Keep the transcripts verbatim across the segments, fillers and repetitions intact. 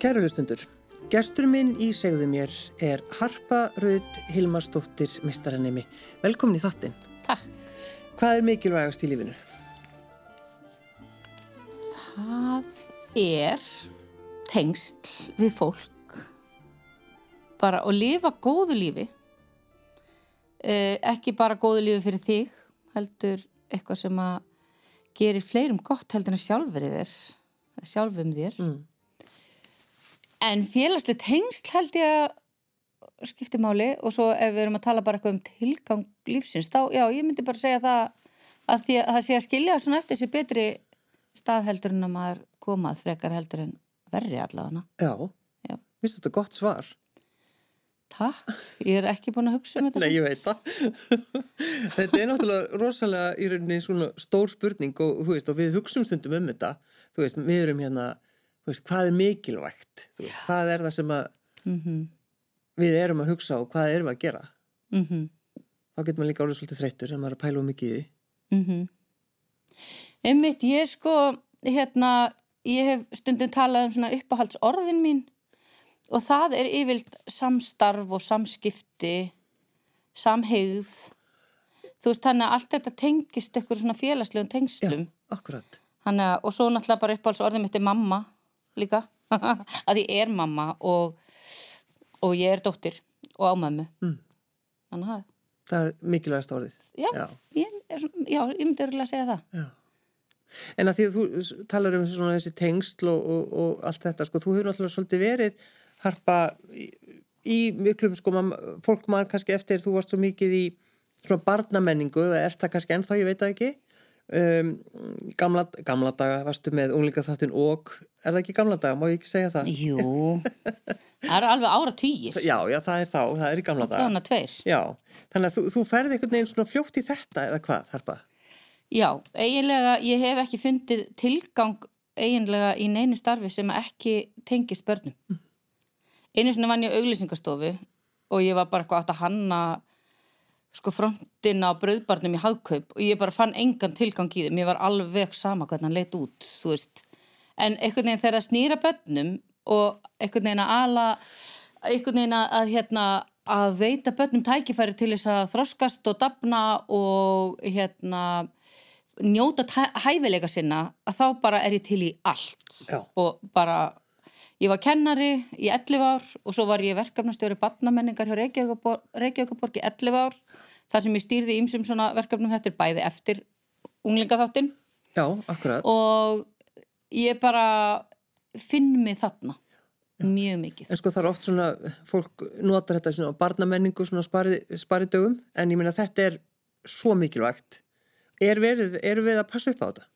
Kæru hlustundur, gestur minn í Segðu mér er Harpa Rut Hilmarsdóttir meistaranemi. Velkomin í þáttinn. Takk. Hvað er mikilvægast í lífinu? Það er tengsl við fólk. Bara að lifa góðu lífi. Eh, ekki bara góðu lífi fyrir þig, heldur eitthvað sem að gerir fleirum gott heldur en sjálfur þér, sjálfum þér. Mm. En félagslega tengsl held ég að skipti máli og svo ef við erum að tala bara eitthvað um tilgang lífsins, þá, já, ég myndi bara segja það að því að það sé að skilja svona eftir þessi betri stað heldur en að maður komað frekar heldur en verri allavega. Já, já. Finnst þetta gott svar? Takk, ég er ekki búin að hugsa um þetta. Nei, ég veit það. Þetta er náttúrulega rosalega í rauninni svona stór spurning og, þú veist, og við hugsum stundum um þetta. Þú veist, við erum hérna Þú veist, hvað er mikilvægt? Þú veist, hvað er það sem að mm-hmm. við erum að hugsa og hvað erum að gera? Mm-hmm. Þá getur maður líka orðið svolítið þreyttur en maður er að pæla um mikið í því. Mm-hmm. Einmitt, ég sko, hérna, ég hef stundum talað um svona uppáhaldsorðin mín og það er yfirleitt samstarf og samskipti, samhygð. Þú veist, þannig að allt þetta tengist eitthvað svona félagslegum tengslum. Já, akkurat. Þannig að, og svo náttúrulega bara uppáhaldsorðin mitt er mamma. Líka, að ég er mamma og, og ég er dóttir og á mömmu. Mm. Þannig að það er mikilvægast orðið. Já, já. Ég, er, já, ég myndi örgulega að segja það. Já. En að því að þú talar um svona þessi tengsl og, og, og allt þetta, sko, þú hefur náttúrulega svolítið verið, Harpa, í, í miklum, sko, man, fólk mann kannski eftir, þú varst svo mikið í svona barnamenningu, eða er það kannski ennþá, ég veit það ekki. Um, gamla, gamla daga varstu með unglingaþáttinn og er það ekki gamla daga, má ég ekki segja það? Jú, það er alveg áratugir. Já, já, það er þá, það er í gamla daga. Þannig að tveir. Já, þannig að þú, þú ferði einhvern veginn svona fljótt í þetta eða hvað, Harpa? Já, eiginlega, ég hef ekki fundið tilgang eiginlega í neinu starfi sem ekki tengist börnum. Mm. Einu sinni vann ég á auglýsingastofu og ég var bara eitthvað átt að hanna sko frontina á brauðbarnum í Hagkaup og ég bara fann engan tilgang í þeim. Mér var alveg sama hvernig hann leit út, þú veist. En einhvern veginn þegar að snýra börnum og einhvern veginn að ala, einhvern veginn að, hérna, að veita börnum tækifæri til þess að þroskast og dafna og hérna, njóta hæfileika sinna, að þá bara er ég til í allt. Já. Og bara, ég var kennari í ellefu ár og svo var ég verkefnastjóri barnamenningar hjá Reykjavíkurborg í ellefu ár. Þar sem ég stýrði ýmsum svona verkefnum þetta er bæði eftir unglingaþáttinn. Já, akkurat. Og ég bara finn mig þarna. Já. Mjög mikið. En sko það er oft svona, fólk notar þetta svona barnamenningu svona spari, sparidögum, en ég meina þetta er svo mikilvægt. Er verið, eru við að passa upp á þetta?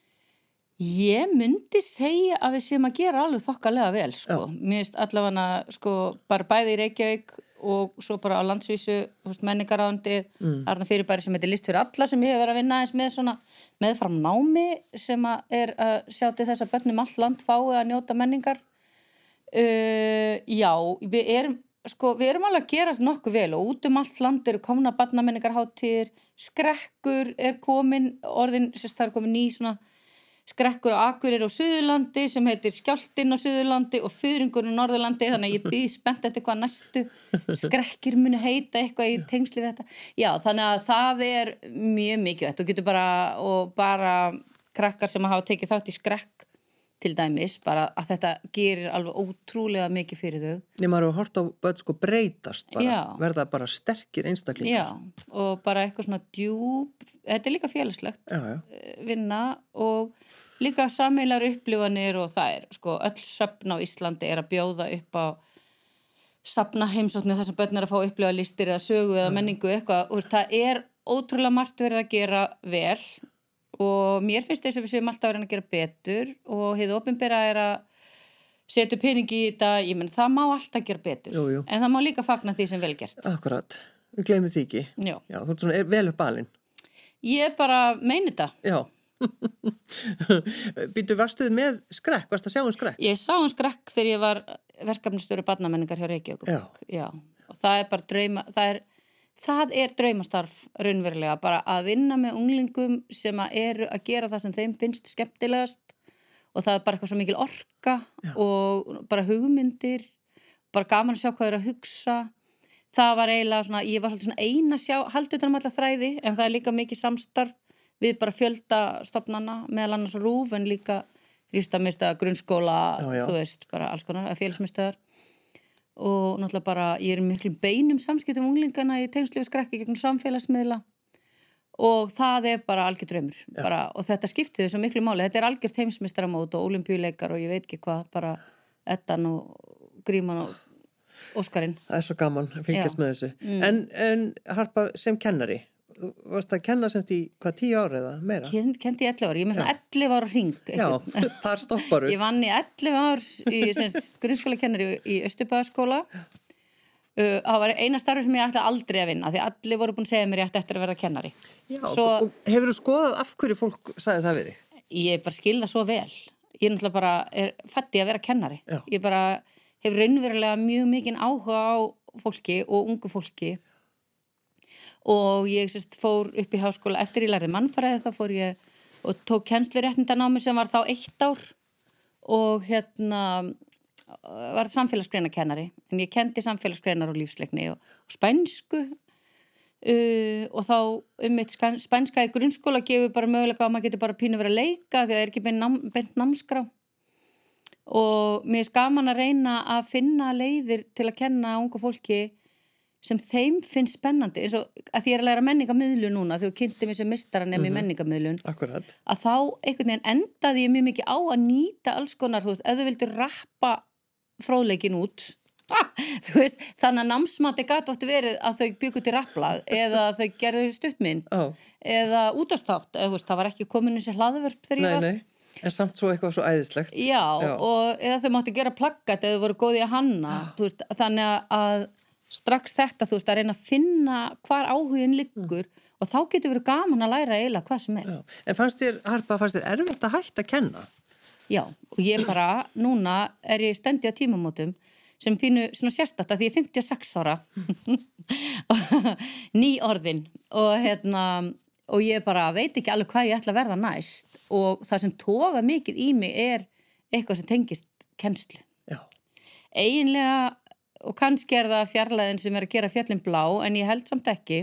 Ég myndi segja að við séum að gera alveg þokkalega vel, sko. Já. Mér finnst allavega, sko, bara bæði í Reykjavík og svo bara á landsvísu menningaráðundi, mm. þarna fyrirbæri sem heitir List fyrir alla sem ég hef verið að vinna eins með svona meðfram námi sem að er að sjá til þess að börnum allt land fái að njóta menningar. Uh, já, við erum, sko, við erum alveg að gera nokkuð vel og út um allt land eru komna barnamenningarhátíðir, skrekkur er komin, orðin, sérst það er komin ný svona skrekkur á Akureyri á Suðurlandi sem heitir Skjálftinn á Suðurlandi og Fiðringur á Norðurlandi, þannig að ég býð spennt eftir hvað næstu skrekkir muni heita eitthvað í tengsli við þetta. Já, þannig að það er mjög mikilvægt og getur bara, og bara krakkar sem hafa tekið þátt í skrekk til dæmis, bara að þetta gerir alveg ótrúlega mikið fyrir þau. Nei, maður hefur hort á börn sko breytast bara, já. Verða bara sterkir einstaklingar. Já, og bara eitthvað svona djúp, þetta er líka félagslegt já, já. Vinna og líka sameiginlegar upplifanir og það er, sko, öll söfn á Íslandi er að bjóða upp á safna heimsóknir þar sem börn er að fá upplifa listir eða sögu eða menningu eitthvað og það er ótrúlega margt verið að gera vel og mér finnst þess að við séum alltaf að reyna að gera betur og hið opinbera er að setja peningi í þetta, ég menn það má alltaf gera betur, jú, jú. En það má líka fagna því sem vel gert. Akkurat, við gleymum því ekki. Já. Já, þú ert svona er vel upp balinn. Ég bara meini þetta. Já. Býtu, varstuð með skrekk, varst að sjá um skrekk? Ég sá um skrekk þegar ég var verkefnastjóri barnamenningar hjá Reykjavíkurborg. Já. Já, og það er bara drauma, það er Það er draumastarf raunverulega, bara að vinna með unglingum sem að eru að gera það sem þeim finnst skemmtilegast og það er bara eitthvað svo mikil orka Já. Og bara hugmyndir, bara gaman að sjá hvað er að hugsa. Það var eiginlega svona, ég var svolítið svona eina sjá, haldið utan um alla þræði, en það er líka mikið samstarf við bara fjölda stofnana, meðal annars RÚV, en líka frístundamiðstöðvar, grunnskóla, já, já. Þú veist, bara alls konar, félagsmiðstöðvar. Og náttúrulega bara, ég er miklu beinum samskiptum unglingana í tengslu við skrekki gegnum samfélagsmiðla og það er bara algjör draumur. Bara, og þetta skipti þau svo miklu máli. Þetta er algjört heimsmeistaramót og ólympíuleikar og ég veit ekki hvað, bara Eddan og Gríman og Óskarinn. Það er svo gaman að fylgjast Já. Með þessu. Mm. En, en Harpa, sem kennari, þú varst að kenna semst í hvað tíu ára eða meira? Ken, kendi í ellefu ára, ég er með svona ellefu ára hring. Já, þar stopparu. Ég vann í ellefu ár í semst grunnskóla kennari í Austurbæðaskóla. Uh, það var eina starfi sem ég ætlaði aldrei að vinna, því allir voru búin að segja mér ég ætti eftir að verða kennari. Já, svo, og hefur þú skoðað af hverju fólk sagði það við þig? Ég bara skil það svo vel. Ég er náttúrulega bara, er fædd í að vera kennari. Já. Ég bara hefur raunverulega mjög mikinn áhuga á fólki og ungu fólki og ég sérst fór upp í háskóla eftir ég lærði mannfræði, þá fór ég og tók kennsluréttindanámi sem var þá eitt ár og hérna var samfélagsgreinakennari, en ég kendi samfélagsgreinar og lífsleikni og, og spænsku uh, og þá um eitt spænska í grunnskóla gefur bara mögulega að maður getur bara pínu verið að leika því að það er ekki beint, nám, beint námskrá og mér er gaman að reyna að finna leiðir til að kenna ungu fólki sem þeim finnst spennandi, eins og að því ég er að læra menningarmiðlun núna, þegar þú kynnti mér sem mistaranemi mm-hmm. menningarmiðlun, Akkurat. Að þá einhvern veginn endaði ég mjög mikið á að nýta alls konar, þú veist, ef þú vildur rappa fróðleikin út, þú veist, þannig að námsmati gat oft verið að þau byggu til rapplag eða þau gerðu stuttmynd oh. eða útastátt, eða þú veist, það var ekki komin þessi hlaðvörp þegar ég var. Nei, nei. En samt svo eitthvað svo æðislegt. Já, Já. Og eða þau máttu gera plaggat eða þau voru góði að hanna, þú veist, þannig að strax þetta, þú veist, að reyna að finna hvar áhugin liggur mm. og þá getur verið gaman að læra eiginlega hvað sem er. Já. En fannst þér, Harpa, fannst þér erfitt að hætta að kenna? Já, og ég bara, núna er ég stendi á tímamótum sem pínu svona sérstætt að því ég er fimmtíu og sex ára, ný orðin og hérna, og ég bara veit ekki alveg hvað ég ætla að verða næst og það sem toga mikið í mig er eitthvað sem tengist kennslu. Já. Eiginlega og kannski er það fjarlæðin sem er að gera fjallin blá, en ég held samt ekki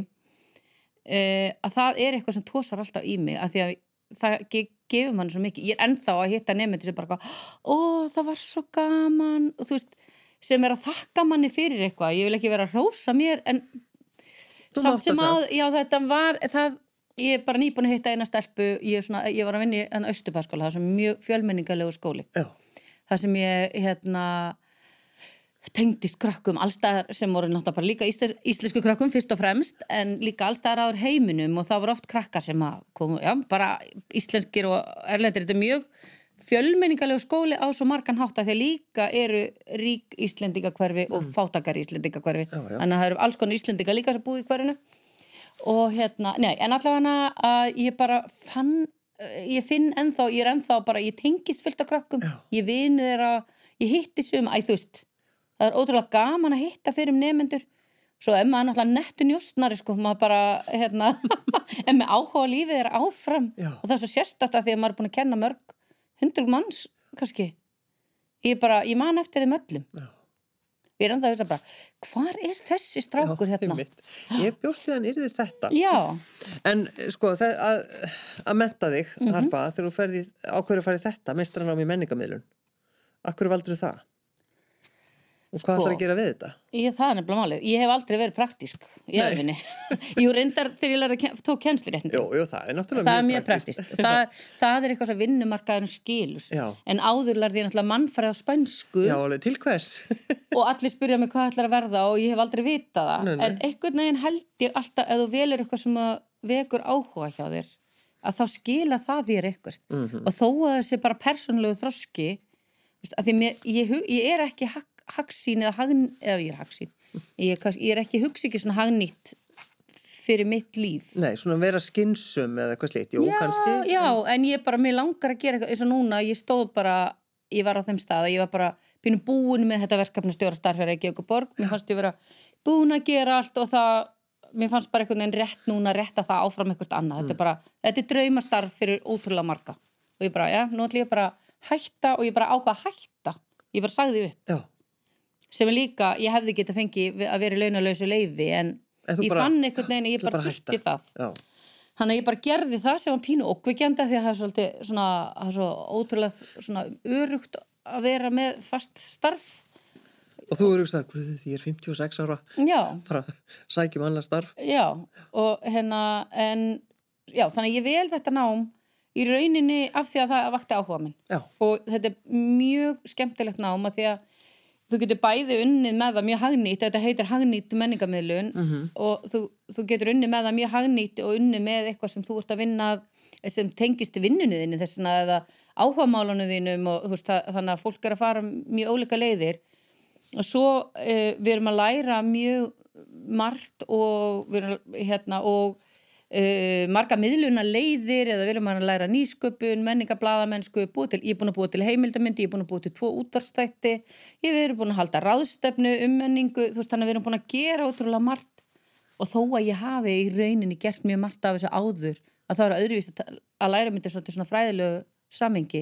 uh, að það er eitthvað sem tósar alltaf í mig, að því að það ge gefur mann svo mikið. Ég er ennþá að hitta nemendur sem bara, ó, það var svo gaman, og þú veist, sem er að þakka manni fyrir eitthvað. Ég vil ekki vera að hrósa mér, en Þú samt sem að, já, þetta var, það, ég er bara nýbúin að hitta eina stelpu, ég, svona, ég var að vinna í Austurbæðaskóla, það sem mjög fjölmenningarlegu skóli. Já. Það sem ég, hérna, tengdist krökkum allstaðar sem voru náttúrulega bara líka ísles, íslensku krökkum fyrst og fremst, en líka allstaðar áður heiminum og það voru oft krakkar sem að komu, já, bara íslenskir og erlendir. Þetta er mjög fjölmenningarlegu skóli á svo margan hátt að því líka eru rík Íslendingakverfi mm. og fátakar Íslendingakverfi. Þannig að það eru alls konar Íslendingar líka sem búið í hverfinu. Og hérna, nei, en allavega að ég bara fann, ég finn ennþá, ég er ennþá bara, ég tengist fullt af krökkum, já. Ég vini þeirra, ég hitti sum, æ, þú veist, það er ótrúlega gaman að hitta fyrir um nemendur. Svo ef maður náttúrulega nettu njóstnari, sko, maður bara, hérna, en með áhuga á lífið er áfram. Já. Og það er svo sérstætt að því að maður er búin að kenna mörg hundruð manns, kannski. Ég bara, ég man eftir þeim öllum. Já. Ég er enda að hugsa bara, hvar er þessi strákur Já, hérna? Einmitt. Ég bjóst því að hann yrði þetta. Já. En, sko, það, að, að mennta þig, mm-hmm. Harpa, þegar þú ferði, ákveður að fara í þetta, meistaranám í menningarmiðlun. Akkur valdur það? Og hvað sko, ætlar að gera við þetta? Ég, það er nefnilega málið. Ég hef aldrei verið praktísk í erfinni. Jú, reyndar þegar ég lærði að tók kennsluréttindi. Jú, jú, það er náttúrulega það mjög, mjög praktískt. Það, það er eitthvað sem vinnumarkaðurinn skilur. Já. En áður lærði ég náttúrulega mannfræði á spænsku. Já, alveg til hvers? Og allir spyrja mig hvað ætlar að verða og ég hef aldrei vitað það. Nei, nei. En einhvern veginn held ég alltaf, ef þú velur eitthvað sem vekur áhuga hjá þér, að þá skila það þér eitthvað. Mm-hmm. Og þó að þessi bara persónulegu þroski, að því mér, ég, ég er ekki hak hagsýn eða hagn, eða ég er hagsýn ég, ég er ekki hugsi ekki svona hagnýtt fyrir mitt líf. Nei, svona vera skynsum eða eitthvað slíkt, jú, já, kannski Já, en ég bara, mér langar að gera eitthvað eins og núna, ég stóð bara, ég var á þeim stað ég var bara búin búin með þetta verkefnastjóra starfið Reykjavík og borg, mér fannst ég vera búin að gera allt og það mér fannst bara einhvern veginn rétt núna að rétta það áfram eitthvað annað, mm. þetta er bara, þetta er draumastarf fyrir ótrúlega marga og ég bara, já, nú ætlum ég bara hætta og ég bara ákvað að hætta ég bara sagði upp Já. sem er líka, ég hefði getað fengið að vera í launalausu leyfi en, en ég bara, fann einhvern veginn ég bara þurfti það Já. þannig að ég bara gerði það sem var pínu ókveikjandi því að það er svolítið svona, það er svo ótrúlega svona örugt að vera með fast starf og þú eru hugsað, hvað því ég er fimmtíu og sex ára já, bara sækjum annað starf já, og hérna en, já, þannig að ég vel þetta nám í rauninni af því að það vakti áhuga minn já. og þetta er mjög skemmtilegt nám af því að þú getur bæði unnið með það mjög hagnýtt, þetta heitir hagnýtt menningarmiðlun mm-hmm. og þú, þú getur unnið með það mjög hagnýtt og unnið með eitthvað sem þú ert að vinna sem tengist vinnunni þinni þessna eða áhugamálunum þínum og þú veist, það, þannig að fólk er að fara mjög ólíka leiðir og svo uh, við erum að læra mjög margt og við erum hérna og uh, marga miðluna leiðir eða við erum að læra nýsköpun, menningablaðamennsku, búið til, ég er búin að búið til heimildamyndi, ég er búin að búið til tvo útvarpsþætti, ég er búin að halda ráðstefnu um menningu, þú veist þannig að við erum búin að gera ótrúlega margt og þó að ég hafi í rauninni gert mjög margt af þessu áður að það eru öðruvís að læra myndir svona, svona fræðilegu samhengi.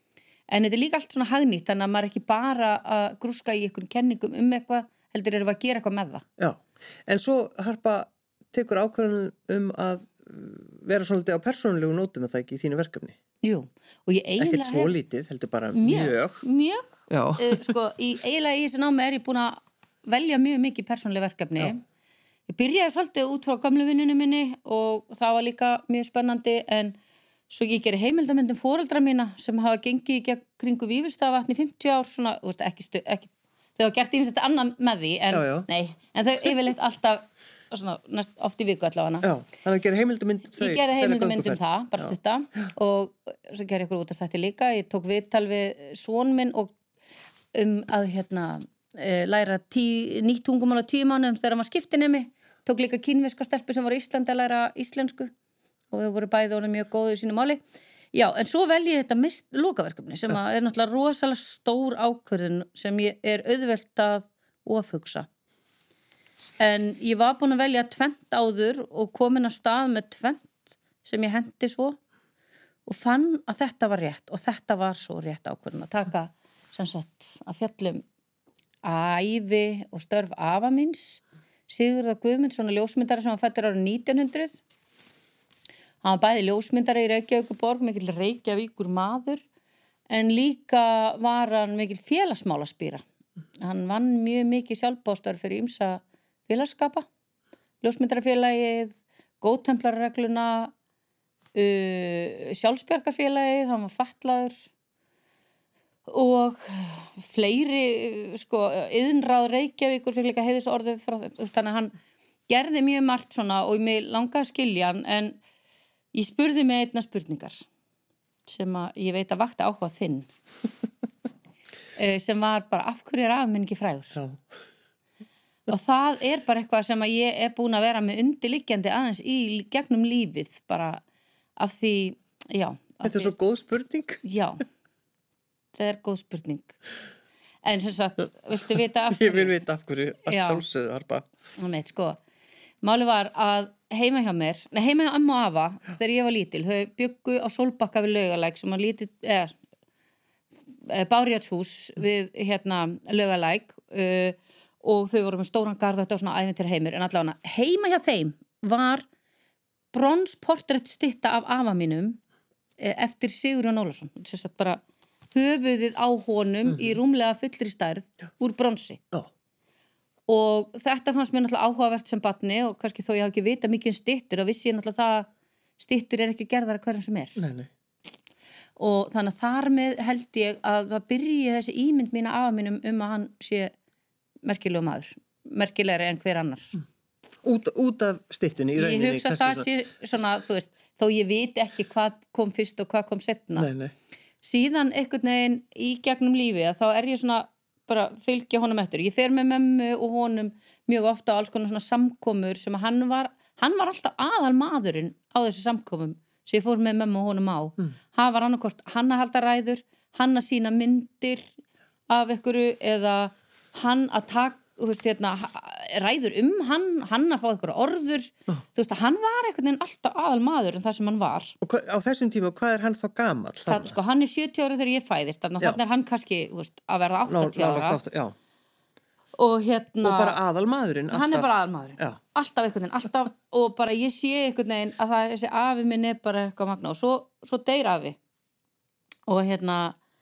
En þetta er líka allt svona hagnýtt, þannig að maður er ekki bara að grúska í einhvern kenningum um eitthvað, heldur erum við að gera eitthvað með það. Já, en svo Harpa tekur ákvörðun um að vera svolítið á persónulegu nótum að það ekki í þínu verkefni. Jú, og ég eiginlega... Ekkert svo lítið, heldur bara mjög. Mjög, mjög. Já. Uh, sko, í, eiginlega í þessu námi er ég búin að velja mjög mikið persónuleg verkefni. Já. Ég byrjaði svolítið út frá gamlu vinnunni minni og það var líka mjög spennandi en svo ég geri heimildamyndum foreldra mína sem hafa gengið gegn kringu Vífilsstaðavatn í fimmtíu ár, svona, þú veist, ekki, stu, ekki þau hafa gert ýmislegt annað með því, en, já, já. Nei, en þau yfirleitt alltaf, svona, næst, oft í viku allavega. Já, þannig að gera heimildamynd þau. Ég geri heimildamynd um það, bara stutta, og svo geri ykkur út að stætti líka, ég tók viðtal við son minn og um að, hérna, læra tí, nýtt tungumál á tíu mánuðum þegar hann var skiptinemi, tók líka kínverska stelpu sem var í Íslandi að læra íslensku. Og við vorum bæði orðin mjög góð í sínu máli. Já, en svo vel ég þetta mist lokaverkefni sem er náttúrulega rosalega stór ákvörðun sem ég er auðvelt að ofhugsa. En ég var búin að velja tvennt áður og komin að stað með tvennt sem ég hendi svo og fann að þetta var rétt og þetta var svo rétt ákvörðun að taka sem sagt að fjallum ævi og störf afa míns Sigurðar Guðmundsson ljósmyndari sem var fæddur árið nítján hundruð. Hann var bæði ljósmyndari í Reykjavíkurborg, mikill Reykjavíkur maður, en líka var hann mikill félagsmálaspýra. Hann vann mjög mikið sjálfbóðstörf fyrir ýmsa félagsskapa, ljósmyndarafélagið, góðtemplararegluna, uh, sjálfsbjargarfélagið, hann var fatlaður og fleiri, sko, iðnráð Reykjavíkur fyrir líka heiðusorðu frá þeim. Þannig að hann gerði mjög margt svona og mig langaði að skilja hann, en ég spurði mig einna spurningar sem að ég veit að vakti áhuga þinn sem var bara af hverju er afi minn ekki frægur? Já. Og það er bara eitthvað sem að ég er búin að vera með undirliggjandi aðeins í gegnum lífið bara af því, já. Þetta er því... svo góð spurning. Já, þetta er góð spurning. En sem sagt, viltu vita af hverju? Ég vil vita af hverju, að sjálfsögðu, Harpa. Það meit, sko. Máli var að heima hjá mér, nei heima hjá amma og afa þegar ég var lítil, þau byggu á Sólbakka við Laugalæk sem var lítil eða, bárjátshús við hérna Laugalæk uh, og þau voru með stóran garð og þetta var svona ævintýra heimur, en allavega heima hjá þeim var bronsportrettstytta af afa mínum eftir Sigurjón Ólafsson, þess að bara höfuðið á honum mm-hmm. í rúmlega fullri stærð úr bronsi. Já. Og þetta fannst mér náttúrulega áhugavert sem barni og kannski þó ég hafi ekki vita mikið um styttur og vissi ég náttúrulega það styttur er ekki gerðar að hverjum sem er. Nei, nei. Og þannig að þar með held ég að það byrji þessi ímynd mína afa mínum um að hann sé merkilegur maður, merkilegri en hver annar. Mm. Út, út af styttunni í rauninni. Ég hugsa að það sé svona, þú veist, þó ég viti ekki hvað kom fyrst og hvað kom setna. Nei, nei. Síðan einhvern veginn í gegnum lífi að þá er ég svona bara fylgja honum eftir. Ég fer með mömmu og honum mjög ofta á alls konar svona samkomur sem að hann var, hann var alltaf aðal maðurinn á þessu samkomum sem ég fór með mömmu og honum á. Mm. Hann var annarkort hann að halda ræður, hann að sína myndir af einhverju eða hann að tak, þú veist, hérna, ræður um hann, hann að fá eitthvað orður, oh. þú veist, að hann var einhvern veginn alltaf aðal maður en það sem hann var. Og á þessum tíma, hvað er hann þá gamall? Það, sko, hann er sjötíu ára þegar ég fæðist, þannig að er hann kannski, þú veist, að verða áttatíu ára. áttatíu, já. Og hérna... Og bara aðalmaðurinn alltaf. Hann er bara aðalmaðurinn. Já. Alltaf einhvern veginn, alltaf, og bara ég sé einhvern veginn að það, þessi afi minn er bara eitthvað magna og svo, svo deyr afi. Og hérna,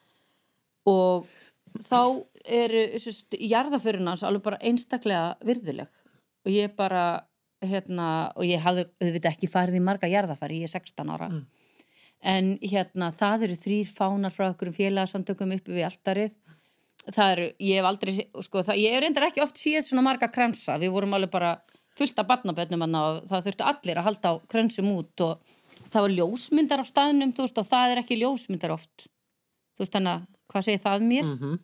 og þá eru, sérst, jarðaförin hans alveg bara einstaklega virðuleg. Og ég bara, hérna, og ég hafði auðvitað ekki farið í marga jarðafari, ég er sextán ára. Mm. En hérna, það eru þrír fánar frá okkur um félagsamtökum uppi við altarið. Það eru, ég hef aldrei, sko, það, ég hef reyndar ekki oft séð svona marga kransa, við vorum alveg bara fullt af barnabönnum og það þurftu allir að halda á kransum út og það var ljósmyndar á staðnum, þú veist, og það er ekki ljósmyndar oft, þú veist, þannig að, hvað segir það mér? Mm-hmm.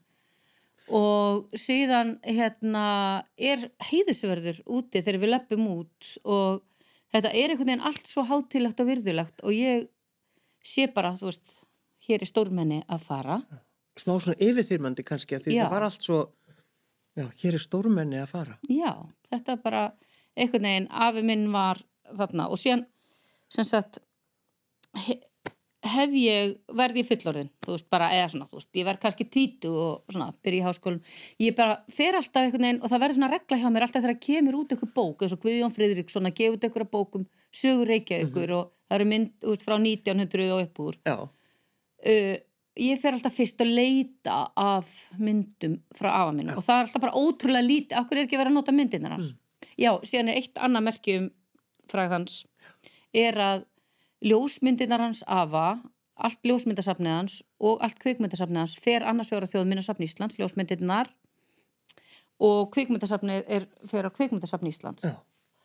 Og síðan, hérna, er heiðusverður úti þegar við löpum út og þetta er einhvern veginn allt svo hátíðlegt og virðulegt og ég sé bara, þú veist, hér er stórmenni að fara. Smá svona yfirþyrmandi kannski að því já. Það var allt svo, já, hér er stórmenni að fara. Já, þetta bara einhvern veginn, afi minn var þarna og síðan, sem sagt, he, hef ég verði í fullorðin, þú veist, bara eða svona, þú veist, ég verð kannski tvítu og svona, byrja í háskólan. Ég bara fer alltaf einhvern veginn og það verður svona regla hjá mér alltaf þegar kemur út eitthvað bók, eins og Guðjón Friðriksson að gefa út eitthvað bókum, sögur Reykjavíkur mm-hmm. og það eru mynd út frá nítján hundruð og upp úr. Já. Uh, ég fer alltaf fyrst að leita af myndum frá afa minn og það er alltaf bara ótrúlega lítið, okkur er ekki verið að nota myndirnar hans. Mm. Já, síðan er eitt annað merki um frægð hans er að ljósmyndirnar hans afa, allt ljósmyndasafnið hans og allt kvikmyndasafnið hans fer annars vegar á Þjóðminjasafn Íslands, ljósmyndirnar og kvikmyndasafnið er fer á Kvikmyndasafn Íslands. Já.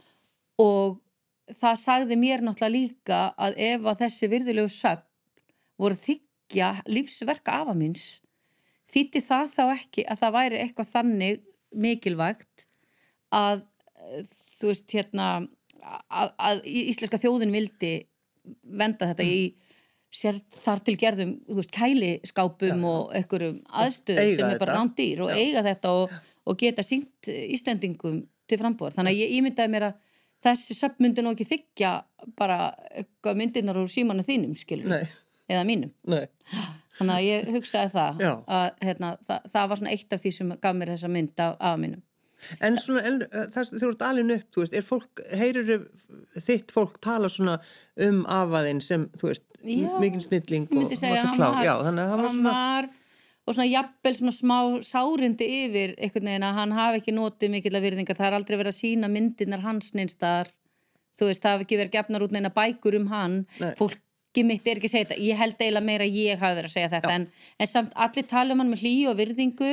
Og það sagði mér náttúrulega líka að ef að þessi virðulegu söfn voru þykja lífsverka afa míns þýddi það þá ekki að það væri eitthvað þannig mikilvægt að þú veist hérna að, að íslenska þjóðin vildi venda þetta mm. í sér þar til gerðum þú veist kæliskápum ja. Og einhverjum aðstöð sem er bara rándýr og ja. Eiga þetta og, og geta sýnt Íslendingum til frambúðar. Þannig að ég ímyndaði mér að þessi söfn myndi nú ekki þykja bara eitthvað myndirnar úr símanu þínum skilur. Nei. Eða mínum. Nei. Þannig að ég hugsaði það að hérna, það, það var svona eitt af því sem gaf mér þessa mynd af, af mínum. En svona, en, það, þú ert alin upp, þú veist, er fólk, heyrir þitt fólk tala svona um afaðinn sem, þú veist, mikil snilling og var svo klár. Já, þannig að það var svona... Var, og svona jafnvel svona smá sárindi yfir einhvern veginn að hann hafi ekki notið mikil að virðingar, það er aldrei verið að sína myndirnar hans neinstaðar, þú veist, það hafi ekki verið gefnar út neina bækur um hann, Nei. Fólk mitt er ekki að segja þetta, ég held eiginlega meira að ég hafi verið að segja þetta, en, en samt allir tala um hann með hlýju og virðingu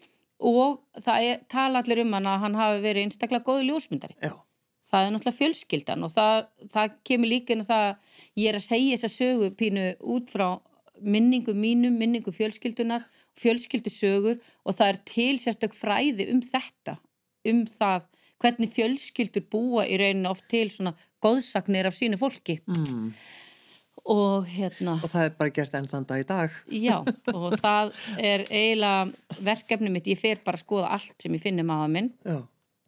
og það er, tala allir um hann að hann hafi verið einstaklega góður ljósmyndari. Já. Það er náttúrulega fjölskyldan og það, það kemur líka inn og það, ég er að segja þessa sögu pínu út frá minningum mínum, minningum fjölskyldunar, fjölskyldusögur og það er til sérstök fræði um þetta, um það hvernig fjölskyldur búa í rauninu oft til svona góðsagnir af sínu fólki. Mm. Og hérna og það er bara gert enn þann dag í dag já og það er eiginlega verkefni mitt, ég fer bara að skoða allt sem ég finn um afa minn já.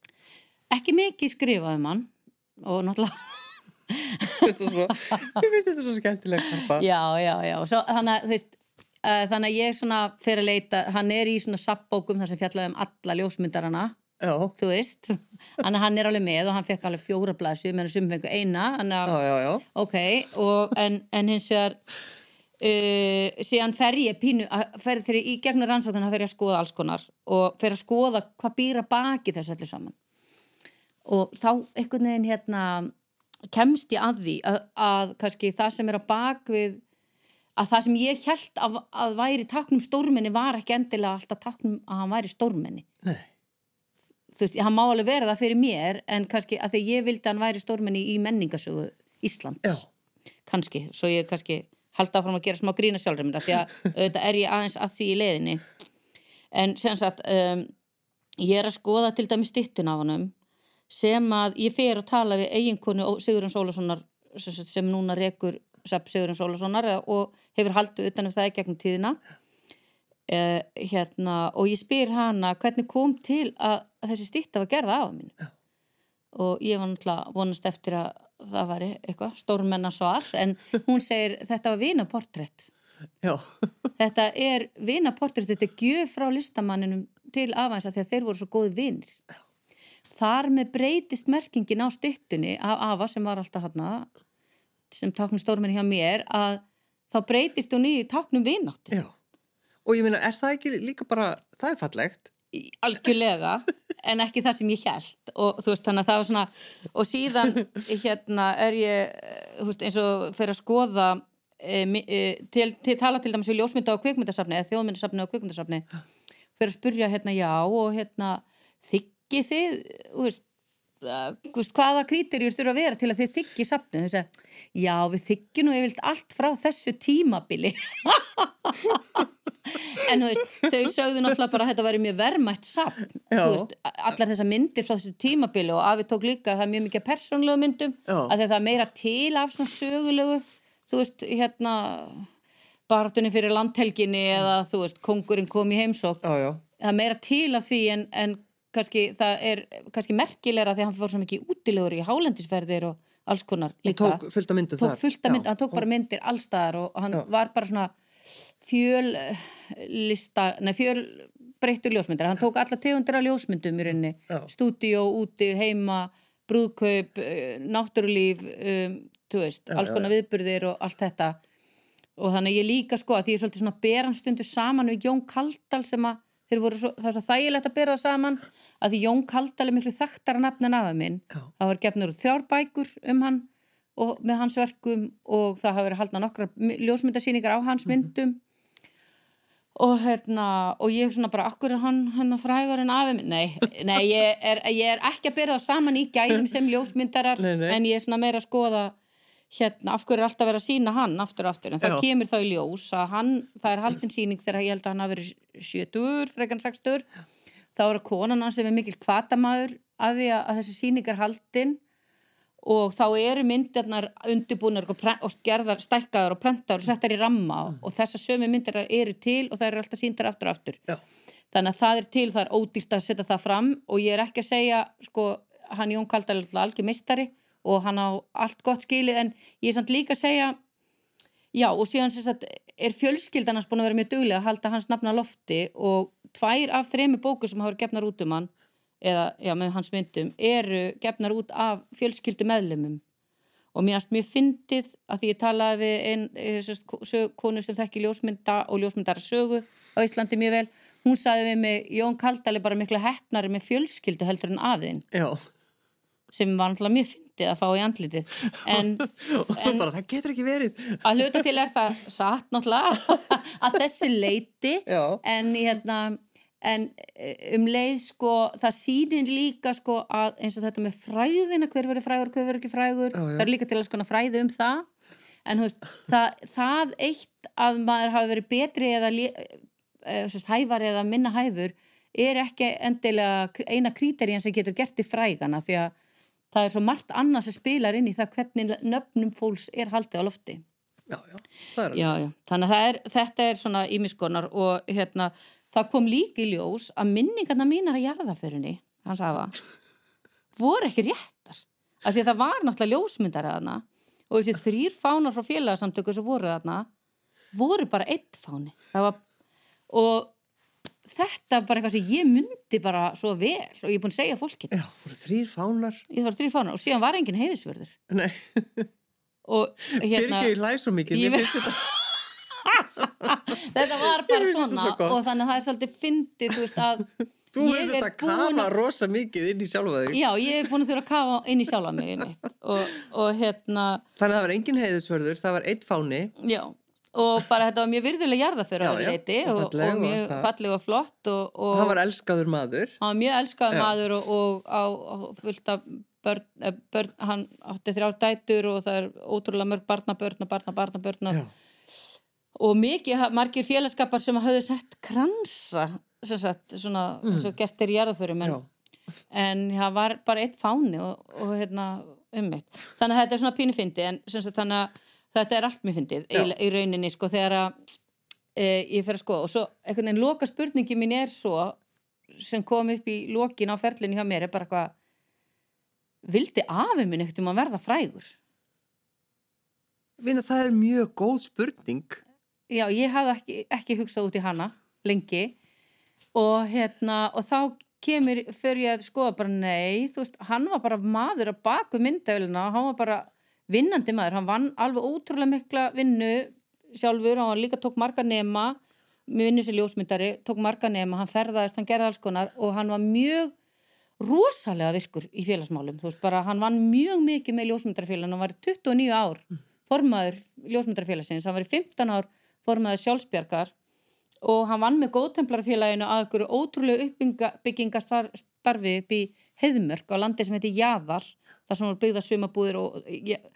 Ekki mikið skrifað um hann og náttúrulega þetta er svo, ég finnst þetta svo skemmtilegt pappa. Já, já, já svo, þannig, að, þú veist, uh, þannig að ég svona fer að leita, hann er í svona sappbókum þar sem fjallaði um alla ljósmyndarana já. Þú veist, hann, hann er alveg með og hann fekk alveg fjóra blaðsju meðan sum fengu eina hana, já, já, já. Ok, og, en, en hins vegar uh, síðan fer ég pínu fer, þegar ég í gegnum rannsóknina fer ég að skoða alls konar og fer að skoða hvað býr að baki þessu öllu saman og þá einhvern veginn hérna kemst ég að því að, að kannski það sem er að bak við að það sem ég held að, að væri táknum stórmenni var ekki endilega alltaf táknum að hann væri stórmenni. Nei. Þú veist, hann má alveg vera það fyrir mér en kannski að því ég vildi að hann væri stórmenni í menningasögu Íslands. Já. Kannski, svo ég kannski halda áfram að gera smá grína sjálfur mér því að auðvitað er ég aðeins að því í leiðinni. En sem sagt, um, ég er að skoða til dæmis styttuna af honum sem að ég fer að tala við eiginkonu Sigurjóns Ólafssonar sem, sem núna rekur safn Sigurjóns Ólafssonar og hefur haldið utan um það í gegnum tíðina. Uh, hérna, og ég spyr hana hvernig kom til að að þessi stytta var gerð af mínu. Já. Og ég var náttúrulega vonast eftir að það væri eitthvað stórmennasvar, en hún segir þetta var vinaportrett. Já. Þetta er vinaportrett, þetta er gjöf frá listamanninum til Afa því að þeir voru svo góði vinir. Já. Þar með breytist merkingin á styttunni af Afa sem var alltaf hana, sem táknum stórmenni hjá mér, að þá breytist hún í táknum vináttu. Já, og ég meina, er það ekki líka bara, það er fallegt? Algjörlega, en ekki það sem ég hélt og þú veist, þannig að það var svona og síðan, hérna, er ég þú veist, eins og fyrir að skoða e, e, til, til tala til dæmis við ljósmynda á kvikmyndasafni eða þjóðmyndasafni og kvikmyndasafni fyrir að spyrja, hérna, já og hérna, þykki þið, þú veist Uh, hvaða kríterjur þurfa að vera til að þið þykki safnið, þess að já, við þykki nú yfirleitt allt frá þessu tímabili en þú veist, þau sögðu náttúrulega bara að þetta væri mjög verðmætt safn, þú veist, allar þessar myndir frá þessu tímabili og Afi tók líka það er mjög mikið persónulegu myndum já. Að það er meira til af svona sögulegu þú veist, hérna baráttunni fyrir landhelginni eða þú veist, kóngurinn kom í heimsókn já, já. Það er meira til af því en, en kannski, það er kannski merkilegra því að hann fór svo mikið útilegur í hálendisferðir og alls konar líka. Og tók fullt af myndum tók þar. Fullt af mynd, hann tók bara myndir allstaðar og, og hann já. Var bara svona fjöllista, nei fjölbreyttur ljósmyndar. Hann tók alla tegundir af ljósmyndum í rauninni. Stúdíó, úti, heima, brúðkaup, náttúrulíf, um, þú veist, já, alls konar já, já. Viðburðir og allt þetta. Og þannig ég líka sko að því ég er svolítið svona beranstundu saman við Jón Kaldal sem að þeir voru svo, það var svo þægilegt að bera það saman að því Jón Kaldal er miklu þekktara nafn en Afi minn. Já. Það var gefnur út þrjár bækur um hann og með hans verkum og það hafa verið haldna nokkrar ljósmyndasýningar á hans myndum mm-hmm. og hérna og ég svona bara, akkur er hann hérna frægur en Afi minn? Nei, nei ég, er, ég er ekki að bera það saman í gæðum sem ljósmyndarar nei, nei. En ég er svona meira að skoða hérna, af hverju er alltaf verið að sína hann aftur og aftur, en það já. Kemur þá í ljós að hann, það er haldin sýning þegar ég held að hann hafi verið sjötugur, frekan sextugur þá er konan hans sem er mikil hvatamaður að því að, að þessi sýning er haldin og þá eru myndirnar undirbúnar og, og gerðar stækkaðar og prentaðar og settar í ramma mm. og þessar sömu myndir eru til og það eru alltaf sýndar aftur og aftur já. Þannig að það er til, það er ódýrt að setja það fram og ég er ekki að segja, sko, hann Jón Kaldal er algjör meistari og hann á allt gott skilið en ég er samt líka að segja já og síðan sem sagt er fjölskyldan hans búin að vera mjög duglega að halda hans nafna á lofti og tvær af þremur bókur sem hafa verið gefnar út um hann eða já með hans myndum eru gefnar út af fjölskyldu meðlimum og mér erst mjög fyndið að því ég talaði við einn konu sem þekki ljósmynda og ljósmyndara sögu á Íslandi mjög vel hún sagði við mig Jón Kaldal er bara miklu heppnari með fjölskyldu heldur en afiðinn já sem var náttúrulega mjög fyndið að fá í andlitið en, og þú bara, það getur ekki verið að hluta til er það satt náttúrulega að þessi leiti já. En hérna en um leið sko það sýnir líka sko að eins og þetta með fræðina hver verið frægur, hver verið ekki frægur já, já. Það er líka til að skona fræði um það en þú veist, það, það eitt að maður hafi verið betri eða eða hæfar eða minna hæfur er ekki endilega eina kríterían sem getur gert í frægana því að það er svo margt annað sem spilar inn í það hvernig nöfnum fólks er haldið á lofti. Já, já, það er alveg. Já, já, þannig að það er, þetta er svona ýmiskonar og hérna, það kom líka í ljós að minningarna mínar að jarðaförinni, hans Afa, voru ekki réttar. Af því að það var náttúrulega ljósmyndari þarna og þessi þrýr fánar frá félagsamtöku sem voru þarna, voru bara einn fáni. Það var, og þetta bara eitthvað sem ég myndi bara svo vel og ég er búin að segja fólki já, voru þrýr fánar ég var þrýr fánar og síðan var engin heiðusvörður nei og hérna fyrir ekki hlæs svo mikið ég... þetta... þetta var bara svona og þannig að það er svolítið fyndið þú veist að þú hefur þetta að kafa að... rosa mikið inn í sjálfa þig já, ég hef búin að þurfa að kafa inn í sjálfa mig og, og hérna þannig að það var engin heiðusvörður, það var einn fáni já og bara þetta var mjög virðulega jarðaför á leiti og, og, og mjög falleg og flott og, og hann var elskaður maður hann var mjög elskaður já. Maður og, og á, á fullt af börn, börn hann átti þrjár dætur og það er ótrúlega mörg barnabörn og barna, barnabörn og, og mikið, margir félagskapar sem hafðu sett kransa sem sagt, svona, mm. svo gestir í jarðaförum en, en það var bara eitt fáni og, og hérna um eitt þannig að þetta er svona pínu fyndi en sem sagt þannig að þetta er allt mér fyndið í, í rauninni sko þegar að e, ég fer að skoða og svo einhvern veginn loka spurningi mín er svo sem kom upp í lokin á ferlinu hjá mér er bara eitthvað, vildi afi minn ekkert um að verða frægur? Vinna, það er mjög góð spurning. Já, ég hafði ekki, ekki hugsað út í hana lengi og hérna, og þá kemur, fyrir ég að skoða bara nei, þú veist, hann var bara maður að baku myndavélina, hann var bara vinnandi maður, hann vann alveg ótrúlega mikla vinnu sjálfur, hann líka tók marga nema, með vinnu sem ljósmyndari, tók marga nema, hann ferðaðist, hann gerði alls konar og hann var mjög rosalega virkur í félagsmálum, þú veist, bara hann vann mjög mikið með ljósmyndarafélaginu, hann var í tuttugu og níu ár formaður ljósmyndarafélagsins, hann var í fimmtán ár formaður Sjálfsbjargar og hann vann með Góðtemplarafélaginu að einhverju ótrúlega uppbyggingastarfi upp í Heiðmörk á landi sem heitir Jaðar, þar sem var byggða sumabúðir og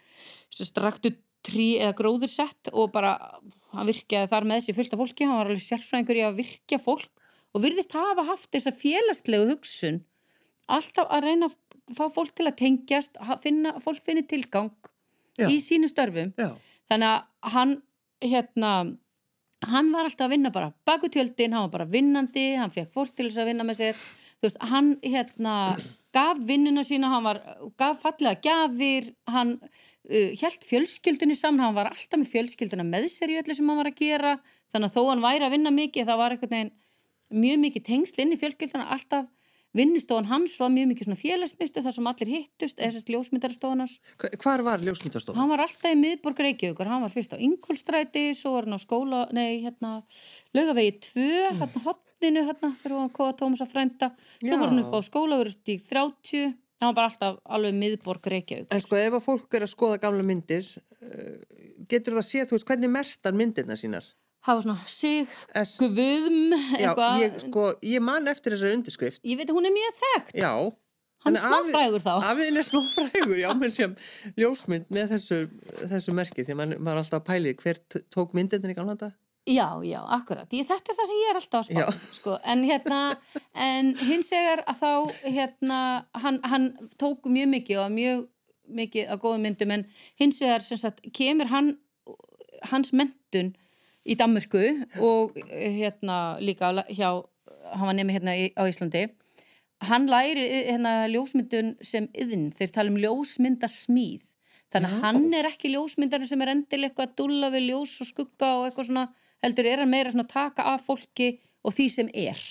straktu trí eða gróðursett og bara hann virkjaði þar með þessi fullt af fólki, hann var alveg sérfræðingur í að virkja fólk og virðist hafa haft þessa félagslegu hugsun alltaf að reyna að fá fólk til að tengjast, finna, fólk finni tilgang Já. Í sínu störfum. Já. Þannig að hann hérna hann var alltaf að vinna bara baku tjöldin, hann var bara vinnandi, hann fekk fólk til þess að vinna með sér, þú veist, hann hérna gaf vinnuna sína, hann var, gaf fallega gjafir, hann uh, hélt fjölskyldunni saman, hann var alltaf með fjölskylduna með sér í öllu sem hann var að gera, þannig að þó hann væri að vinna mikið, það var einhvern veginn mjög mikið tengsl inn í fjölskylduna, alltaf vinnustofan hans var mjög mikið svona félagsmiðstöð þar sem allir hittust, eða þess ljósmyndarastofan hans. Hvar var ljósmyndarastofan? Hann var alltaf í miðborg Reykjavíkur, hann var fyrst á Ingólfsstræti, svo var hann á skóla, nei, hérna, Laugavegi tvö, hérna, hotninu, hérna, fyrir hann Kóa Tómas að frænda, svo var hann upp á Skólavörðustíg þrjátíu, hann var bara alltaf alveg miðborg Reykjavíkur. En sko, ef að fólk er að skoða gamla myndir, getur það séð, þú veist, hvernig mertar myndirna sínar? Hafa svona sig, guðum, eitthvað. Já, ég, sko, ég man eftir þessari undirskrift. Ég veit að hún er mjög þekkt. Já. Hann er smáfrægur þá. Afiðin er smáfrægur, já, menn sem ljósmynd með þessu, þessu merki, því maður var alltaf að pæli hver tók myndinni í gamla þetta? Já, já, akkurat. Ég, þetta er það sem ég er alltaf að spá, sko. En hérna, en hins vegar að þá, hérna, hann, hann tók mjög mikið og mjög mikið af góðum myndum, en hins vegar, sem sagt, kemur hann, hans menntun í Danmörku og hérna líka hjá, hann var nemi hérna á Íslandi, hann læri hérna ljósmyndun sem iðn, þeir tala um ljósmyndasmíð, þannig að hann er ekki ljósmyndari sem er endilega eitthvað að dúlla við ljós og skugga og eitthvað svona, heldur er hann meira svona að taka af fólki og því sem er,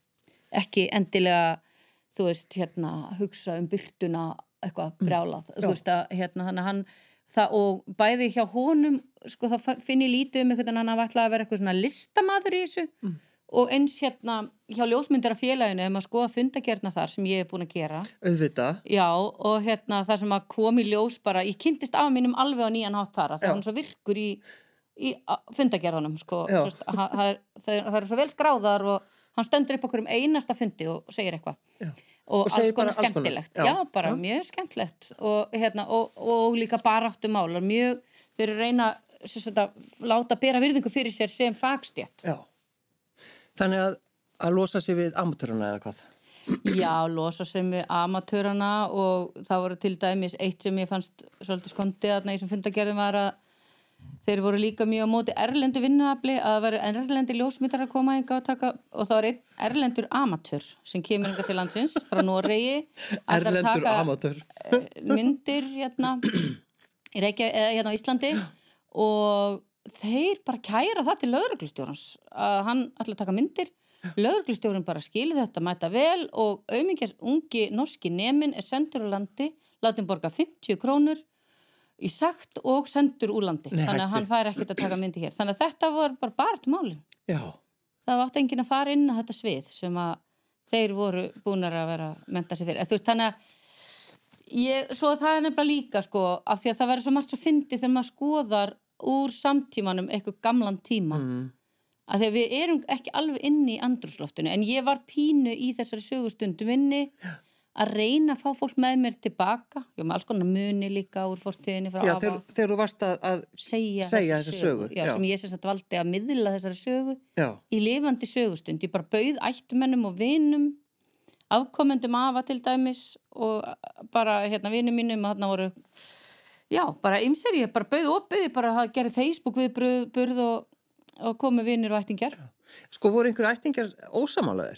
ekki endilega, þú veist, hérna hugsa um byrtuna eitthvað brjálað, mm. þú veist að hérna, þannig að hann það, og bæði hjá honum sko þá finn ég lítið um einhvern veginn hann að ætla að vera eitthvað svona listamaður í þessu mm. og eins hérna hjá ljósmyndarafélaginu ef maður skoða fundagerna þar sem ég er búin að gera auðvitað já og hérna þar sem að kom í ljós bara ég kynntist af mínum alveg á nýjan hátt þar það er hann svo virkur í, í fundagerðunum sko Svist, það, það, er, það er svo vel skráðar og hann stendur upp okkur um einasta fundi og segir eitthvað og, og alls konar skemmtilegt já. já, bara já. Mjög skemmtilegt og, hérna, og, og líka baráttu mál mjög, þeir eru reyna að láta bera virðingu fyrir sér sem fagstjætt já. Þannig að, að losa sig við amatöruna eða hvað? Já, losa sig við amatöruna og það voru til dæmis eitt sem ég fannst svolítið skondið að næstum fundagerðum var að þeir voru líka mjög á móti erlendu vinnuafli að það var erlendi ljósmyndar að koma hinga og taka og það var einn erlendur amatör sem kemur hinga til landsins frá Noregi Erlendur amatör myndir hérna í Reykjavík eða hérna á Íslandi og þeir bara kæra það til lögreglustjórans að hann ætla að taka myndir lögreglustjórinn bara skilið þetta mæta vel og aumingjars ungi norski nemin er sendur á landi látin borga fimmtíu krónur í sagt og sendur úr landi Nei, þannig að hætti. Hann fær ekkert að taka myndi hér þannig að þetta var bara bara málin Já. Það var átt enginn að fara inn á þetta svið sem að þeir voru búnar að vera að mennta sig fyrir þú veist þannig að ég, svo það er nefnilega líka sko af því að það verður svo margt svo fyndið þegar maður skoðar úr samtímanum eitthvað gamlan tíma mm. að því að við erum ekki alveg inni í andrúmsloftinu en ég var pínu í þessari sögustundum inni að reyna að fá fólk með mér tilbaka ég með alls konar muni líka úr fortíðinni frá Já, afa þegar, þegar þú varst að, að segja, segja þessa sögu, sögu. Já, Já. sem ég sem sagt valdi að miðla þessari sögu Já. Í lifandi sögustund ég bara bauð ættumennum og vinum afkomendum afa til dæmis og bara hérna vinum mínum og hérna voru Já, bara ymsir ég bara bauð opið ég bara gerði Facebook við burð og, og komu vinir og ættingjar Sko voru einhverju ættingjar ósamálaðir?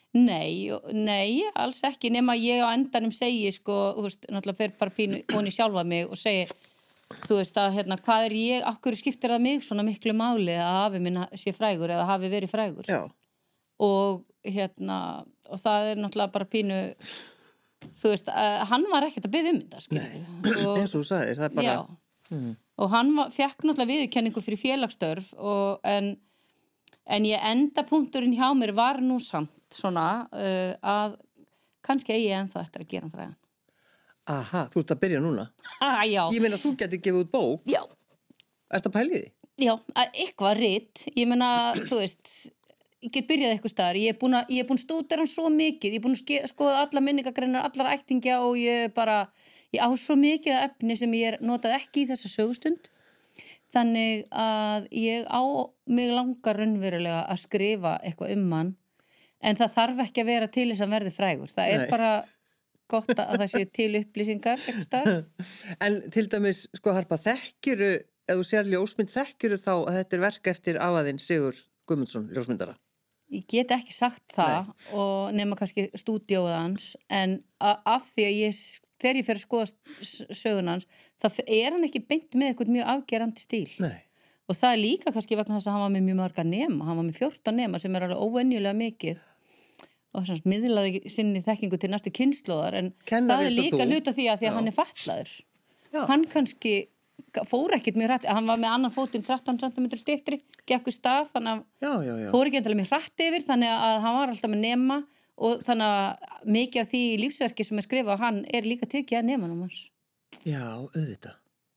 Nei, nei, alls ekki, nema ég á endanum segi, sko, þú veist, náttúrulega fer bara pínu onni sjálfa mig og segi, þú veist að, hérna, hvað er ég, af hverju skiptir það mig svona miklu máli að hafi minn sé frægur eða hafi verið frægur. Já. Og, hérna, og það er náttúrulega bara pínu, þú veist, uh, hann var ekkert að biðja um þetta, skilur. Nei, eins og þú sagðir, það er bara... Já, mm. og hann var, fekk náttúrulega viðurkenningu fyrir félagsstörf og, en, en ég endapunkturinn hjá mér var nú samt svona uh, að kannski eigi ég ennþá eftir að gera hann frægan. Aha, þú ert að byrja núna? Ha, já. Ég meina, þú getur gefið út bók. Já. Ertu að pæla í því? Já, eitthvað rit. Ég meina, þú veist, ég get byrjað eitthvað staðar. Ég er búin að, ég er búin að stúdera hann svo mikið. Ég er búin að skoða alla minningagreinar, allar ættingja og ég bara, ég á svo mikið af efni sem ég er notað ekki í þessa sögustund. Þannig að ég á mig langar raunverulega að skrifa eitthvað um hann. En það þarf ekki að vera til þess að verði frægur. Það er Nei. Bara gott að það sé til upplýsingar eitthvað starf. En til dæmis, sko Harpa, þekkjuru, ef þú sér ljósmynd, þekkjuru þá að þetta er verk eftir afaðinn Sigur Guðmundsson, ljósmyndara? Ég get ekki sagt það Nei. Og nema kannski stúdíóið hans, en af því að ég, þegar ég fer að skoða sögun hans, þá er hann ekki beint með eitthvað mjög afgerandi stíl. Nei. Og það er líka kannski vegna þess að hann var með mjög marga nema, hann var með fjórtán nema sem er alveg óvenjulega mikið og þess að miðlaði sinni þekkingu til næstu kynslóðar, en Kennari það er líka þú. hluta því að því að Já. Hann er fatlaður. Já. Hann kannski fór ekkert mjög hrætt, hann var með annan fótinn þrettán sentimetra styttri, gekk við staf, þannig að já, já, já. fór ekki endilega mjög hrætt yfir, þannig að hann var alltaf með nema og þannig að mikið af því lífsverki sem er skrifað hann er líka tekið að nemanum hans. Já, auðvitað.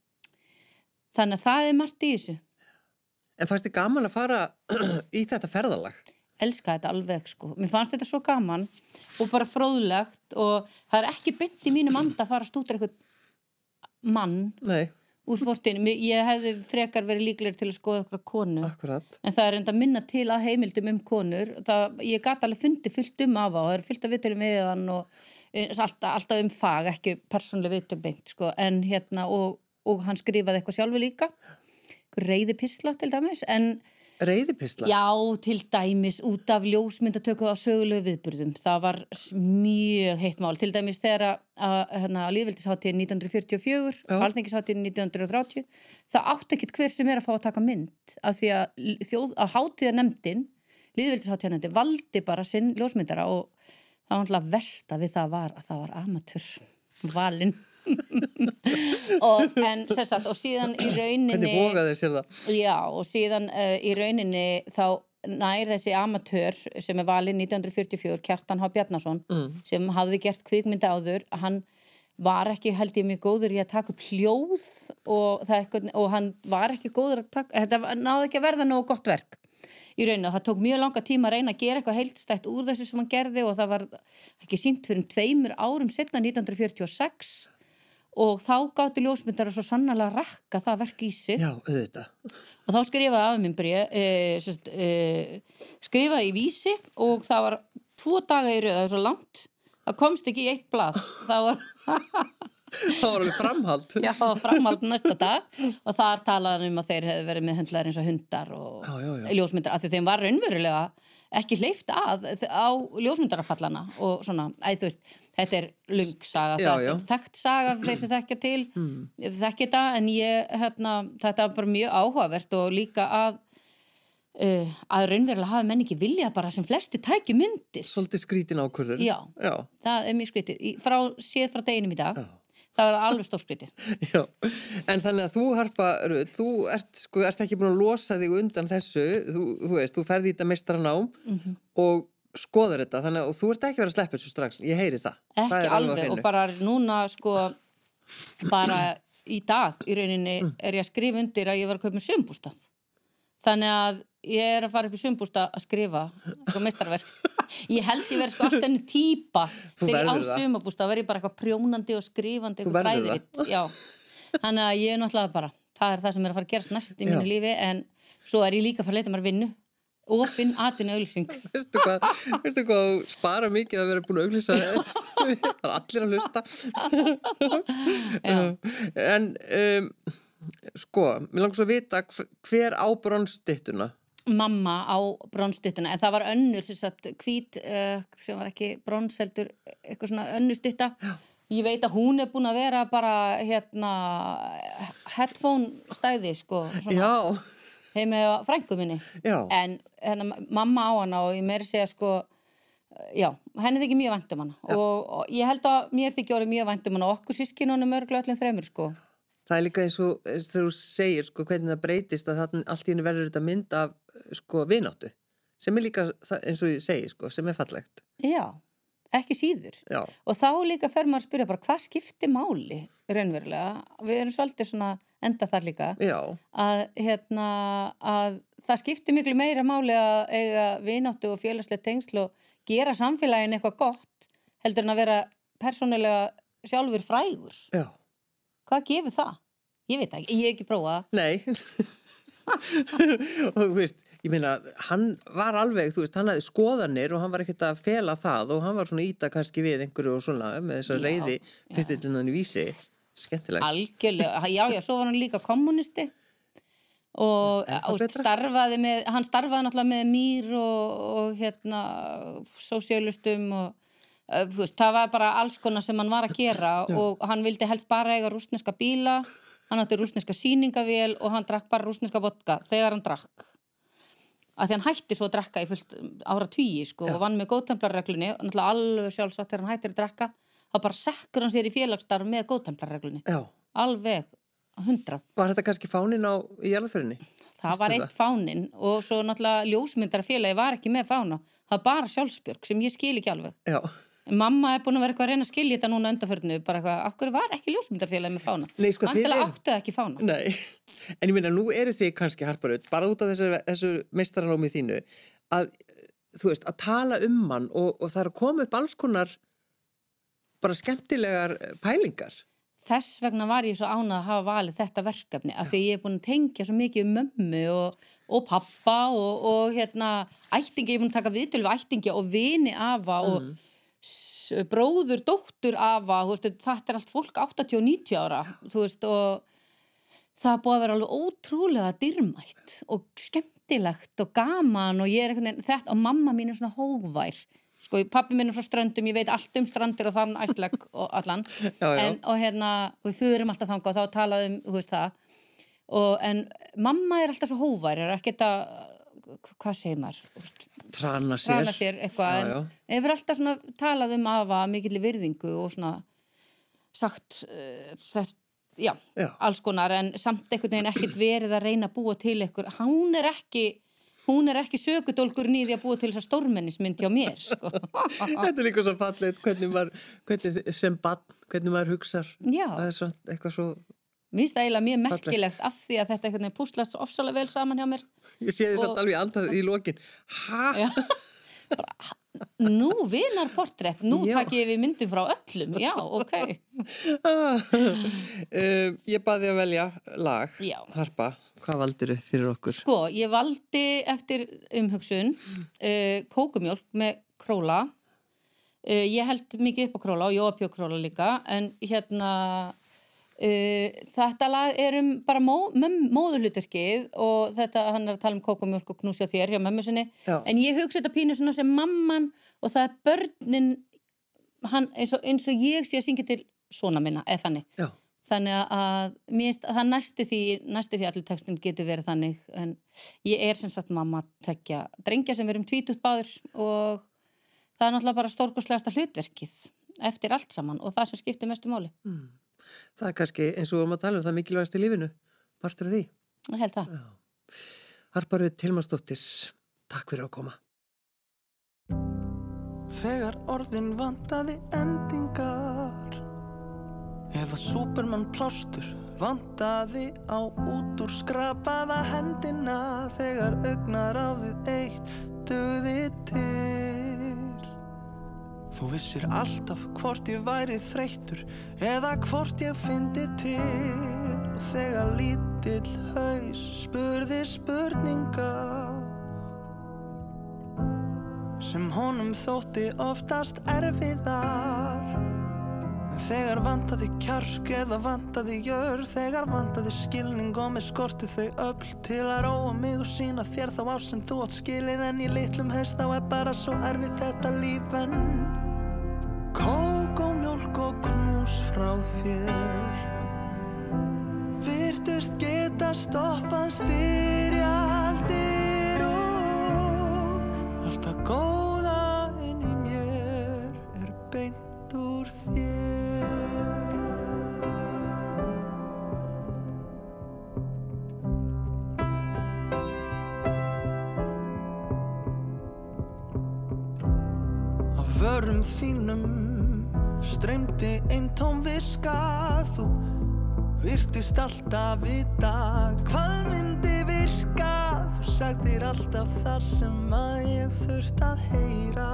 Þannig að það er margt í þessu. En fannst þið gaman að fara í þetta ferðalag? Elska þetta alveg, sko. Mér fannst þetta svo gaman og bara fróðlegt og það er ekki beint í mínum anda að fara að stúdera eitthvað mann Nei. Úr fortíðinni. Ég hefði frekar verið líklegri til að skoða eitthvað konu. Akkurat. En það er enda minna til að heimildum um konur. Það, ég gat alveg fundið fyllt um af á. Það er fyllt af viðtölum við hann og alltaf, alltaf um fag, ekki persónuleg viðtöl beint, sko. En hérna, og, og hann skrifaði eitthvað sjálfur líka. Reiðipistla til dæmis, en Reiðipistla? Já, til dæmis út af ljósmyndatöku á sögulegu viðburðum. Það var mjög heitt mál. Til dæmis þegar að, hérna, lýðveldisháttíðin nítján hundruð fjörutíu og fjögur, alþingisháttíðin nítján hundruð þrjátíu, það átti ekkert hver sem er að fá að taka mynd, af því að, þjóð, að hátíðarnefndin, lýðveldisháttíðarnefndin, valdi bara sinn ljósmyndara og það var náttúrulega versta við það var að það var amatör. Valinn og, en, sagt, og síðan í rauninni Hvernig vogaði sér það? Já, og síðan uh, í rauninni þá nær þessi amatör sem er valinn nítján hundruð fjörutíu og fjögur, Kjartan H. Bjarnason mm. sem hafði gert kvikmynd áður, hann var ekki held ég mjög góður í að taka upp hljóð og, það, og hann var ekki góður að taka, þetta náði ekki að verða nógu gott verk í rauninni, það tók mjög langa tíma að reyna að gera eitthvað heildstætt úr þessu sem hann gerði og það var ekki sýnt fyrir tveimur árum setna nítján hundruð fjörutíu og sex og þá gátu ljósmyndara svo sannarlega rakka það verk í sig. Já, auðvitað. Og þá skrifaði af minn bréf, e, e, skrifaði í Vísi og það var tvo daga í röð, það var svo langt, það komst ekki í eitt blað, það var... Það var alveg framhald. Já, það var framhald næsta dag og þar talaði um að þeir hefði verið með höndlar eins og hundar og já, já, já. ljósmyndar, af því þeim var raunverulega ekki hleyft að á ljósmyndarafallana og svona, æ, þú veist, þetta er lungsaga, þetta er þekkt saga þeir sem þekkja til, mm. þekki þetta, en ég, hérna, þetta var bara mjög áhugavert og líka að uh, að raunverulega hafi menn ekki vilja bara sem flesti tæki myndir. Svolítið skrítin ákvörður. Já, já, það er mjög skrítið, frá, séð frá deginum í dag. Já. Það var alveg stórskrítið. Já, en þannig að þú, Harpa, þú ert, sko, ert ekki búin að losa þig undan þessu, þú, þú veist, þú ferði í þetta meistaranám mm-hmm. og skoðar þetta, þannig að þú ert ekki verið að sleppa þessu strax, ég heyri það. Ekki það alveg, og bara núna, sko, bara í dag, í rauninni, mm. er ég að skrifa undir að ég var að kaupa með sumbústað. Þannig að ég er að fara upp í sumbústað að skrifa eitthvað meistarverk. Ég held ég verið sko alltaf enn típa þegar á sumabústað verið ég bara eitthvað prjónandi og skrifandi eitthvað fræðiritt. Já, þannig að ég er náttúrulega bara, það er það sem er að fara að gerast næst í mínu lífi, en svo er ég líka að fara að leita mér vinnu. Opin atvinnu auglýsing. Veistu hvað, veistu hvað, spara mikið að vera búin að auglýsa, það er allir að hlusta. En, um, sko, mér langar svo að vita hver á bronsstyttuna? mamma á bronsstyttuna, en það var önnur sem sagt hvít, uh, sem var ekki bronsheldur, eitthvað svona önnur stytta. Já. Ég veit að hún er búin að vera bara hérna headphone stæði sko, svona. Já. Heim með frænku minni. Já. En hérna, mamma á hana og ég meiri segja sko, já, henni þykir mjög vænt um hana og, og ég held að mér þykir orðið mjög vænt um hana og okkur sískinunum örgulega öllum þremur sko. Það er líka eins og þegar þú segir sko hvernig það breytist að það allt í henni verður þetta mynd af sko vináttu sem er líka eins og ég segi sko sem er fallegt. Já, ekki síður. Já. Og þá líka fer maður að spyrja bara hvað skiptir máli raunverulega. Við erum svolítið svona enda þar líka. Já. Að hérna að það skiptir miklu meira máli að eiga vináttu og félagslega tengsl og gera samfélagin eitthvað gott heldur en að vera persónulega sjálfur frægur. Já. Hvað gefur það? Ég veit ekki, ég hef ekki prófað. Nei. Og þú veist, ég meina, hann var alveg, þú veist, hann hafði skoðanir og hann var ekkert að fela það og hann var svona íta kannski við einhverju og svona með þess að reiði fyrstillinnan í vísi. Skemmtilegt. Algjörlega, já, já, svo var hann líka kommunisti og, og starfaði með, hann starfaði náttúrulega með mýr og, og hérna, sósíalistum og þú veist, það var bara alls konar sem hann var að gera Já. Og hann vildi helst bara eiga rússneska bíla, hann átti rússneska sýningavél og hann drakk bara rússneska vodka þegar hann drakk. Af því hann hætti svo að drakka í fullt ára tugi sko, og vann með góðtemplarreglunni og náttúrulega alveg sjálfsagt þegar hann hættir að drakka, þá bara sekkur hann sér í félagsstarf með góðtemplarreglunni. Já. Alveg hundrað. Var þetta kannski fáninn á í jarðarförinni? Það var eitt fáninn og svo náttúrulega ljósmyndarafélagi var ekki með fána. Það var bara Sjálfsbjörg sem ég skil ekki alveg. Já. Mamma er búin að vera eitthvað að reyna að skilja þetta núna undanförnu, bara eitthvað, akkur var ekki ljósmyndarfélagi með fána. Nei, sko, vantilega er... áttu ekki fána. Nei, en ég meina, nú eru þið kannski Harparut, bara út af þessu, þessu meistaralómi þínu, að, þú veist, að tala um hann og, og það er að koma upp alls konar bara skemmtilegar pælingar. Þess vegna var ég svo ánað að hafa valið þetta verkefni, af því ég er búin að tengja svo mikið um mömmu og, og pappa og, og hérna, ættingi, ég er búin að taka viðtöl við ættingi og vini afa og mm. bróður, dóttur afa, þú veist, þetta er allt fólk áttatíu og níutíu ára, þú veist, og það er búið að vera alveg ótrúlega dýrmætt og skemmtilegt og gaman og ég er eitthvað, þetta, og mamma mín er svona hógvær, sko, pappi minn er frá Ströndum, ég veit allt um Strandir og þann ætleg og allan, já, já. En, og hérna, og við förum alltaf þangað og þá talaðum, þú veist það, og, en mamma er alltaf svo hógvær, er ekkert að, hvað segir maður? Trana sér. Trana sér eitthvað, já, já. En hefur alltaf svona talað um afa mikilli virðingu og svona sagt uh, þess, já, já, alls konar, en samt einhvern veginn ekkert verið að reyna að búa til eitthvað, hún er ekki, hún er ekki sökudólkurinn í því að búa til þess að stórmennismynd hjá mér, sko. Þetta er líka svo fallið, hvernig maður, hvernig sem barn, hvernig maður hugsar. Já. Það er svo, eitthvað svo... Mér finnst það eiginlega mjög merkilegt af því að þetta einhvern veginn púslast ofsalega vel saman hjá mér. Ég sé því og... samt alveg andað í lokin. Hæ? Nú, vinarportrétt, nú takk ég við myndum frá öllum, já, ok. um, ég baði að velja lag, já. Harpa, hvað valdiru fyrir okkur? Sko, ég valdi eftir umhugsun uh, kókumjólk með króla. Uh, ég held mikið upp á króla og ég opjó króla líka, en hérna... Uh, þetta lag er um bara mó, móðurhlutverkið og þetta, hann er að tala um kókumjólk og knúsja þér hjá mömmu sinni, já. En ég hugsa þetta pínu svona sem mamman og það er börnin hann, eins, og, eins og ég sé að syngja til svona minna, eða þannig já. Þannig að mér finnst að það næstu því næstu því allir textin getur verið þannig, en ég er sem sagt mamma tekja drengja sem verum tvítugt báður og það er náttúrulega bara stórkostlegasta hlutverkið eftir allt saman og það sem skiptir mestu máli. Mm. Það er kannski, eins og við erum að tala um það mikilvægast í lífinu. Partur af því? Ég held það. Já. Harparut Tilmansdóttir, takk fyrir að koma. Þegar orðin vantaði endingar eða Superman plástur vantaði á út úr skrapaða hendina þegar augnaráðið eitt dugði til. Þú vissir alltaf hvort ég væri þreyttur eða hvort ég fyndi til og þegar lítill haus spurði spurninga sem honum þótti oftast erfiðar Þegar vantaði kjark eða vantaði jörð, þegar vantaði skilning og með skorti þau öll til að róa mig og sína þér þá á sem þú átt skilið, en í litlum haust þá er bara svo erfitt þetta líf. En kók og mjólk og knús frá þér virtust geta stoppað styrjaldir og allt það góða inn í mér er beint úr þér. Á vörum þínum streymdi eintóm viska, þú virtist alltaf vita hvað myndi virka, þú sagðir alltaf þar sem að ég þurft að heyra.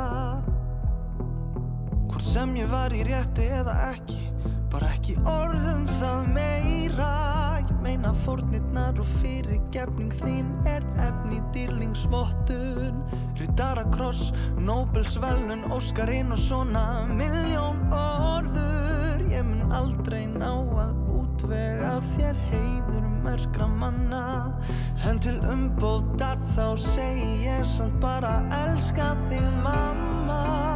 Hvort sem ég var í rétti eða ekki, bara ekki orðum það meira. Ég meina fórnirnar og fyrirgefning þín er efni dýrlingsvottun, riddarakross, Nóbelsverðlaun, Óskarinn og svona milljón orður. Ég mun aldrei ná að útvega þér heiður merkra manna, en til umbótar þá segi ég samt bara elska þig mamma.